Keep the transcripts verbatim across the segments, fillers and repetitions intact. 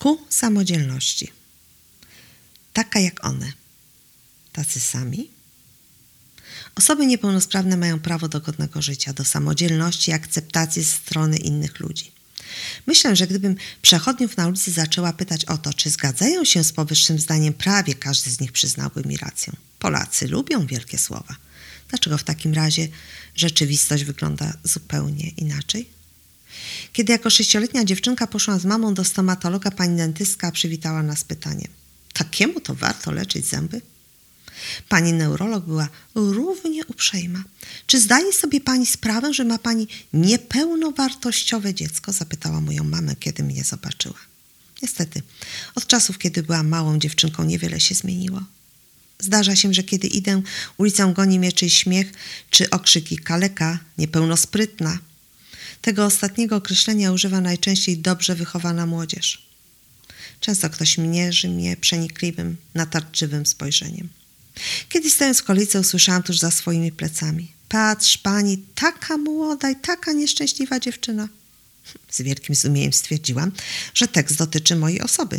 ku samodzielności. Taka jak one. Tacy sami. Osoby niepełnosprawne mają prawo do godnego życia, do samodzielności i akceptacji ze strony innych ludzi. Myślę, że gdybym przechodniów na ulicy zaczęła pytać o to, czy zgadzają się z powyższym zdaniem, prawie każdy z nich przyznałby mi rację. Polacy lubią wielkie słowa. Dlaczego w takim razie rzeczywistość wygląda zupełnie inaczej? Kiedy jako sześcioletnia dziewczynka poszłam z mamą do stomatologa, pani dentystka przywitała nas pytaniem: takiemu to warto leczyć zęby? Pani neurolog była równie uprzejma. Czy zdaje sobie pani sprawę, że ma pani niepełnowartościowe dziecko? Zapytała moją mamę, kiedy mnie zobaczyła. Niestety, od czasów, kiedy byłam małą dziewczynką, niewiele się zmieniło. Zdarza się, że kiedy idę ulicą, goni mnie czyjś śmiech czy okrzyki: kaleka, niepełnosprytna. Tego ostatniego określenia używa najczęściej dobrze wychowana młodzież. Często ktoś mierzy mnie przenikliwym, natarczywym spojrzeniem. Kiedyś stojąc w kolejce usłyszałam tuż za swoimi plecami: patrz pani, taka młoda i taka nieszczęśliwa dziewczyna. Z wielkim zdumieniem stwierdziłam, że tekst dotyczy mojej osoby.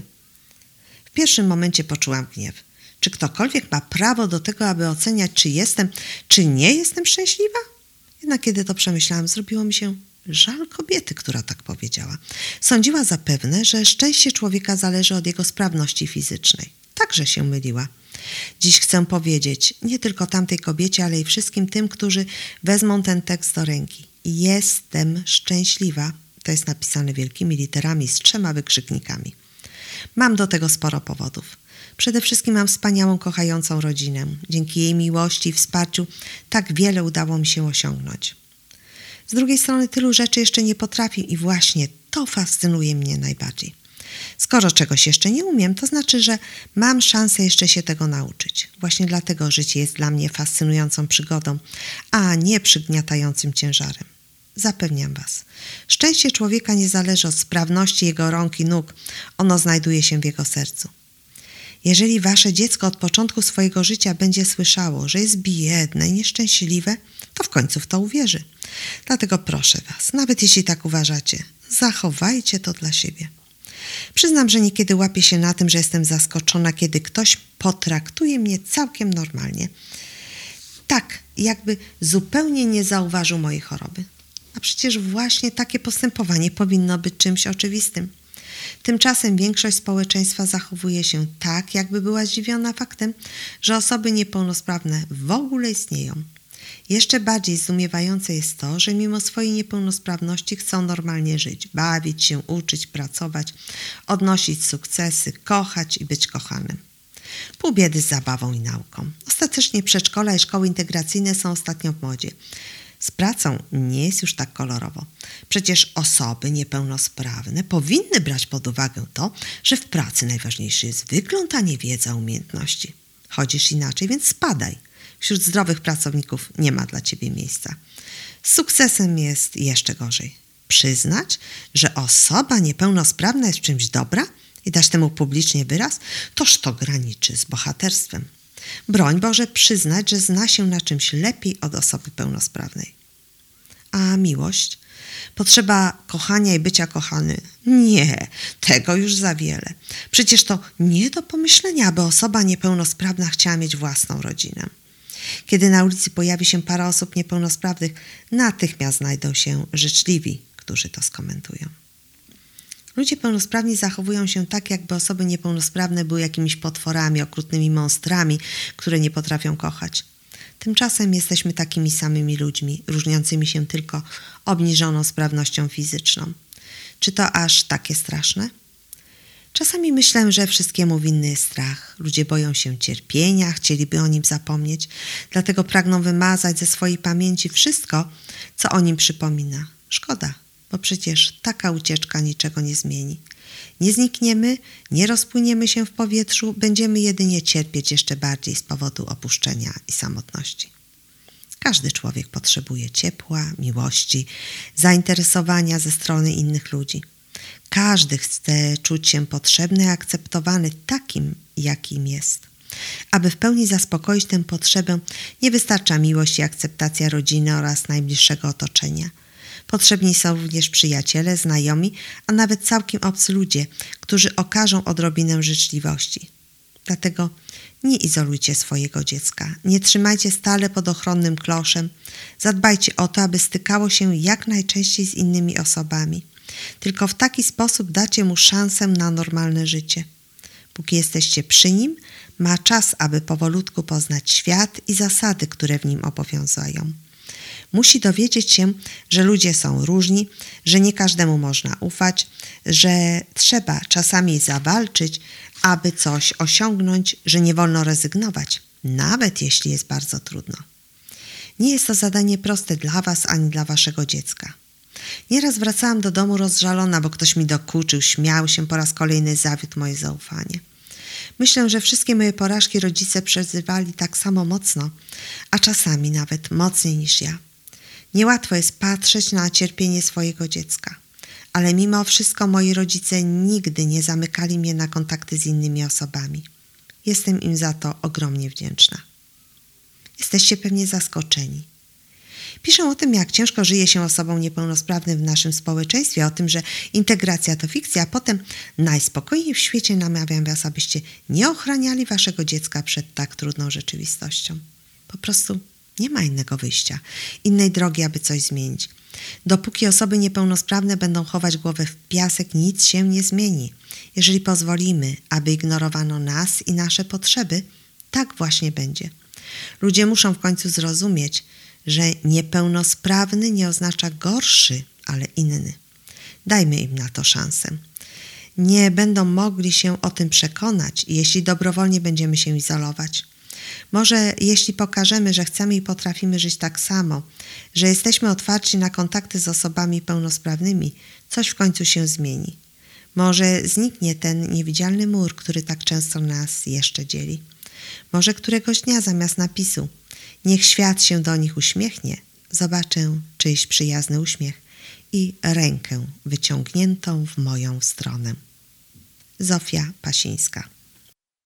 W pierwszym momencie poczułam gniew. Czy ktokolwiek ma prawo do tego, aby oceniać, czy jestem, czy nie jestem szczęśliwa? Jednak kiedy to przemyślałam, zrobiło mi się żal kobiety, która tak powiedziała. Sądziła zapewne, że szczęście człowieka zależy od jego sprawności fizycznej. Także się myliła. Dziś chcę powiedzieć nie tylko tamtej kobiecie, ale i wszystkim tym, którzy wezmą ten tekst do ręki. Jestem szczęśliwa. To jest napisane wielkimi literami z trzema wykrzyknikami. Mam do tego sporo powodów. Przede wszystkim mam wspaniałą, kochającą rodzinę. Dzięki jej miłości i wsparciu tak wiele udało mi się osiągnąć. Z drugiej strony tylu rzeczy jeszcze nie potrafię i właśnie to fascynuje mnie najbardziej. Skoro czegoś jeszcze nie umiem, to znaczy, że mam szansę jeszcze się tego nauczyć. Właśnie dlatego życie jest dla mnie fascynującą przygodą, a nie przygniatającym ciężarem. Zapewniam was, szczęście człowieka nie zależy od sprawności jego rąk i nóg. Ono znajduje się w jego sercu. Jeżeli wasze dziecko od początku swojego życia będzie słyszało, że jest biedne i nieszczęśliwe, to w końcu w to uwierzy. Dlatego proszę was, nawet jeśli tak uważacie, zachowajcie to dla siebie. Przyznam, że niekiedy łapię się na tym, że jestem zaskoczona, kiedy ktoś potraktuje mnie całkiem normalnie. Tak, jakby zupełnie nie zauważył mojej choroby. A przecież właśnie takie postępowanie powinno być czymś oczywistym. Tymczasem większość społeczeństwa zachowuje się tak, jakby była zdziwiona faktem, że osoby niepełnosprawne w ogóle istnieją. Jeszcze bardziej zdumiewające jest to, że mimo swojej niepełnosprawności chcą normalnie żyć, bawić się, uczyć, pracować, odnosić sukcesy, kochać i być kochanym. Pół biedy z zabawą i nauką. Ostatecznie przedszkola i szkoły integracyjne są ostatnio w modzie. Z pracą nie jest już tak kolorowo. Przecież osoby niepełnosprawne powinny brać pod uwagę to, że w pracy najważniejszy jest wygląd, a nie wiedza, umiejętności. Chodzisz inaczej, więc spadaj. Wśród zdrowych pracowników nie ma dla ciebie miejsca. Z sukcesem jest jeszcze gorzej. Przyznać, że osoba niepełnosprawna jest w czymś dobra i dać temu publicznie wyraz, toż to graniczy z bohaterstwem. Broń Boże przyznać, że zna się na czymś lepiej od osoby pełnosprawnej. A miłość? Potrzeba kochania i bycia kochany? Nie, tego już za wiele. Przecież to nie do pomyślenia, aby osoba niepełnosprawna chciała mieć własną rodzinę. Kiedy na ulicy pojawi się para osób niepełnosprawnych, natychmiast znajdą się życzliwi, którzy to skomentują. Ludzie pełnosprawni zachowują się tak, jakby osoby niepełnosprawne były jakimiś potworami, okrutnymi monstrami, które nie potrafią kochać. Tymczasem jesteśmy takimi samymi ludźmi, różniącymi się tylko obniżoną sprawnością fizyczną. Czy to aż takie straszne? Czasami myślę, że wszystkiemu winny jest strach. Ludzie boją się cierpienia, chcieliby o nim zapomnieć, dlatego pragną wymazać ze swojej pamięci wszystko, co o nim przypomina. Szkoda, bo przecież taka ucieczka niczego nie zmieni. Nie znikniemy, nie rozpłyniemy się w powietrzu, będziemy jedynie cierpieć jeszcze bardziej z powodu opuszczenia i samotności. Każdy człowiek potrzebuje ciepła, miłości, zainteresowania ze strony innych ludzi. Każdy chce czuć się potrzebny i akceptowany takim, jakim jest. Aby w pełni zaspokoić tę potrzebę, nie wystarcza miłość i akceptacja rodziny oraz najbliższego otoczenia. Potrzebni są również przyjaciele, znajomi, a nawet całkiem obcy ludzie, którzy okażą odrobinę życzliwości. Dlatego nie izolujcie swojego dziecka, nie trzymajcie stale pod ochronnym kloszem, zadbajcie o to, aby stykało się jak najczęściej z innymi osobami. Tylko w taki sposób dacie mu szansę na normalne życie. Póki jesteście przy nim, ma czas, aby powolutku poznać świat i zasady, które w nim obowiązują. Musi dowiedzieć się, że ludzie są różni, że nie każdemu można ufać, że trzeba czasami zawalczyć, aby coś osiągnąć, że nie wolno rezygnować, nawet jeśli jest bardzo trudno. Nie jest to zadanie proste dla was ani dla waszego dziecka. Nieraz wracałam do domu rozżalona, bo ktoś mi dokuczył, śmiał się, po raz kolejny zawiódł moje zaufanie. Myślę, że wszystkie moje porażki rodzice przeżywali tak samo mocno, a czasami nawet mocniej niż ja. Niełatwo jest patrzeć na cierpienie swojego dziecka, ale mimo wszystko moi rodzice nigdy nie zamykali mnie na kontakty z innymi osobami. Jestem im za to ogromnie wdzięczna. Jesteście pewnie zaskoczeni. Piszę o tym, jak ciężko żyje się osobom niepełnosprawnym w naszym społeczeństwie, o tym, że integracja to fikcja, a potem najspokojniej w świecie namawiam was, abyście nie ochraniali waszego dziecka przed tak trudną rzeczywistością. Po prostu nie ma innego wyjścia, innej drogi, aby coś zmienić. Dopóki osoby niepełnosprawne będą chować głowę w piasek, nic się nie zmieni. Jeżeli pozwolimy, aby ignorowano nas i nasze potrzeby, tak właśnie będzie. Ludzie muszą w końcu zrozumieć, że niepełnosprawny nie oznacza gorszy, ale inny. Dajmy im na to szansę. Nie będą mogli się o tym przekonać, jeśli dobrowolnie będziemy się izolować. Może jeśli pokażemy, że chcemy i potrafimy żyć tak samo, że jesteśmy otwarci na kontakty z osobami pełnosprawnymi, coś w końcu się zmieni. Może zniknie ten niewidzialny mur, który tak często nas jeszcze dzieli. Może któregoś dnia zamiast napisu "Niech świat się do nich uśmiechnie", zobaczę czyjś przyjazny uśmiech i rękę wyciągniętą w moją stronę. Zofia Pasińska.